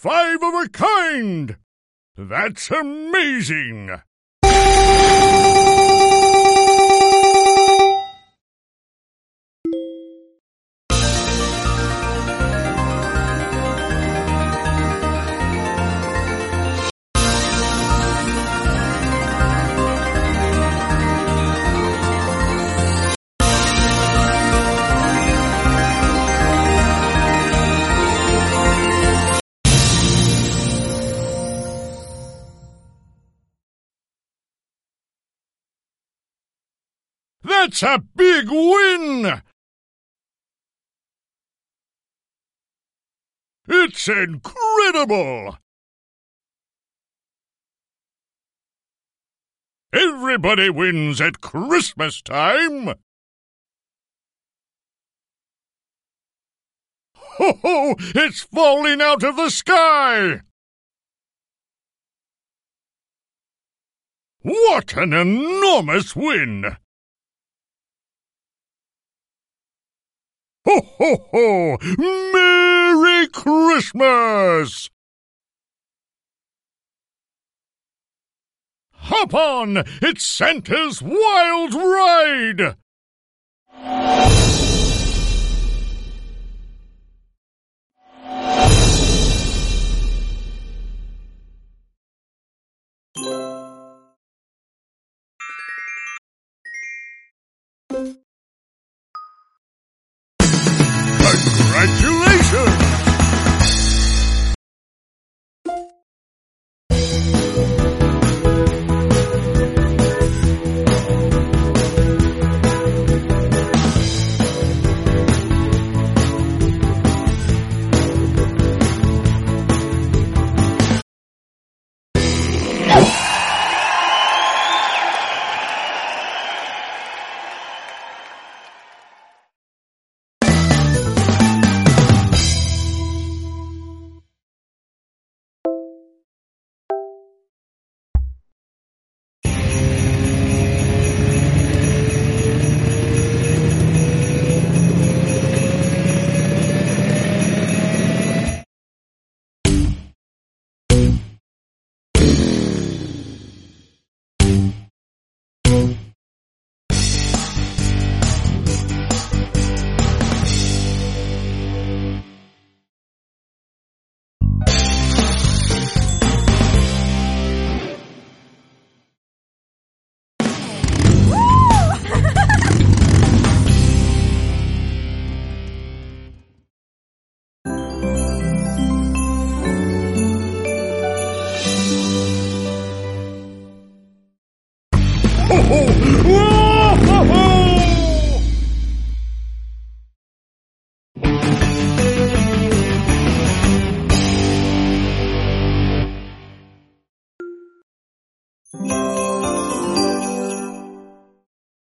5 of a kind! That's amazing! That's a big win! It's incredible! Everybody wins at Christmas time! Ho ho! It's falling out of the sky! What an enormous win! Ho, ho, ho! Merry Christmas! Hop on! It's Santa's Wild Ride! Congratulations!